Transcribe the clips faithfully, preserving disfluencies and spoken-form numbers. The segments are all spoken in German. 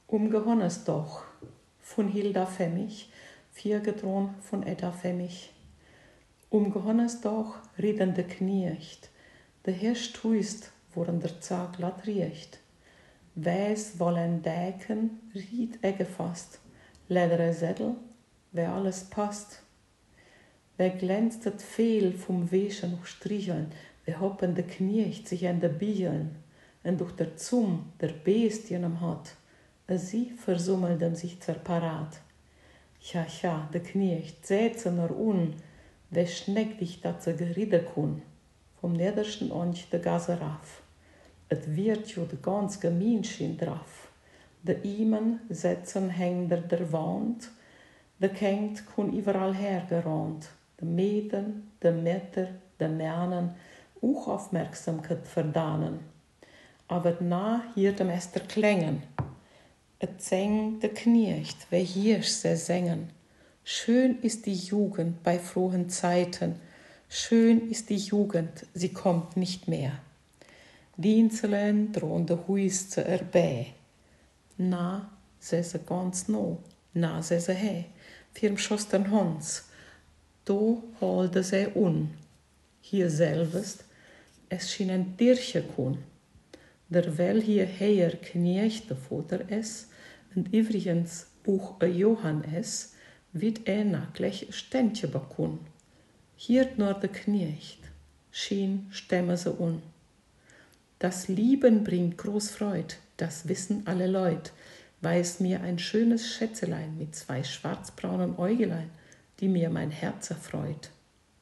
Umgehonnes doch, von Hilda Femmich, viergedrohen von Edda Femmich. Umgehonnes doch, riedende Kniecht, der Hirsch tuist, woran der Zag lat riecht. Weiß wollen Däken, ried er gefasst, ledere Sättel, wer alles passt. Wer glänzt het Fehl vom Wäschen noch stricheln, wer hoppende Kniecht sich an der Biegeln, en durch der Zum der Bestien am hat, a sie versummeldem sich zerparat. Ja, ja, de Kniecht, sätze nur un, wer schneckt dich dat ze geride kun, vom niedersten Onch de Gase raff. Et wird jo de ganz Gemeinschien drauf. De Imen setzen hängder der Wand, de Kengt kun überall hergerannt. De Mäden, de Metter, de Mänen, auch Aufmerksamkeit verdanen. Aber na hier dem Ester klängen. Et zäng de Kniecht, wer hier se sängen. Schön ist die Jugend bei frohen Zeiten, schön ist die Jugend, sie kommt nicht mehr. Dienstelen drohen de Huis zu erbä. Na, se se ganz no, na se se he, firm schosten Hons. Do holde se un. Hier selbst, es schien ein Dirche kun. Derwel hier heer kniechte Futter es, und übrigens Buch a Johann es, wird ena gleich Ständje bakun. Hier nur de Kniecht, schien stemme se un. Das Lieben bringt groß Freud, das wissen alle Leut, weiß mir ein schönes Schätzelein mit zwei schwarzbraunen Äugelein, die mir mein Herz erfreut.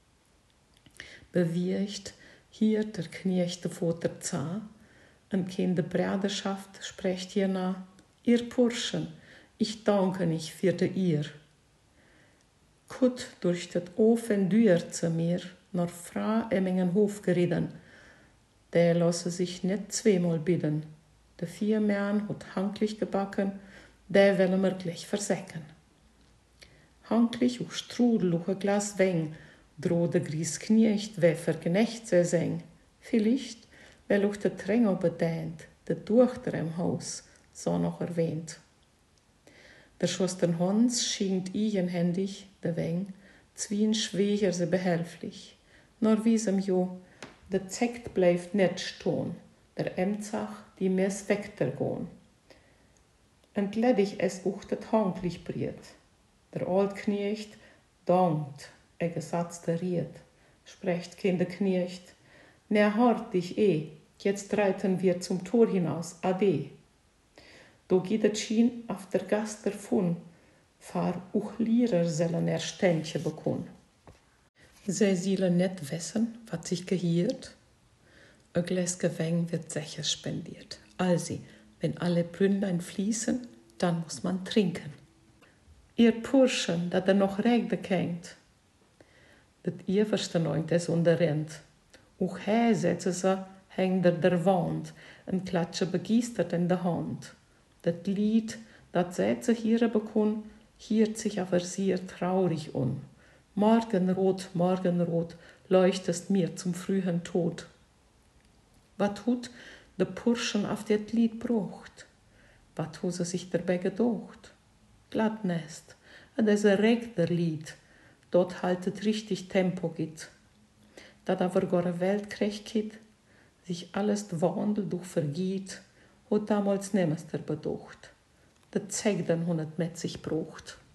Bewircht hier der Kniechte Futter zah, und Kinder Brüderschaft sprecht hier nah, ihr Burschen, ich danke nicht für de ihr. Kut durch det Ofen dürt ze mir, nor Fra Emmingen Hof geritten, der lasse sich net zweimal bidden. De vier Mähren hat hanklich gebacken, der will mir gleich versäcken. Hanklich och strudel och a Glas Wein, droh de Gries Kniecht, wer verknecht se seng. Vielleicht, wer auch de Tränger bedient, de Tochter im Haus, so noch erwähnt. Der Schwestern Hans schinkt eigenhändig, de Wein, zwien schweger se behelflich. Nor wiesem jo, de Zekt bleibt net stohn, der Emzach, die mir's wegtergohn. Entledig es auch det hanklich briet. Der Old Kniecht dankt, er gesatzte riet, sprecht Kinder Kniecht, ner hart dich eh, jetzt reiten wir zum Tor hinaus, ade. Do geht et schien auf der Gast davon, fahr uch Lierer sollen er Ständje bekun. Se siele net wissen, wat sich gehiert, a Gläske Wein wird sicher spendiert. Also, wenn alle Brünnlein fließen, dann muss man trinken. Ihr Burschen, dat er noch regde kennt, dat Iverste neunt es unterrennt. Auch he setze se hängder der Wand, en klatsche begiestert in der Hand. Dat Lied, dat setze hier bekun, hiert sich aber sehr traurig un. Morgenrot, Morgenrot, leuchtest mir zum frühen Tod. Wat tut de Burschen auf det Lied brucht? Wat hu se sich dabei gedocht? Glatt nest, und es regt der Lied, dort haltet richtig Tempo git. Dat aber gore Welt krech kit, sich alles Wandel durch vergiet, hot damals nemester bedocht. De Zegden hunnet met sich brucht.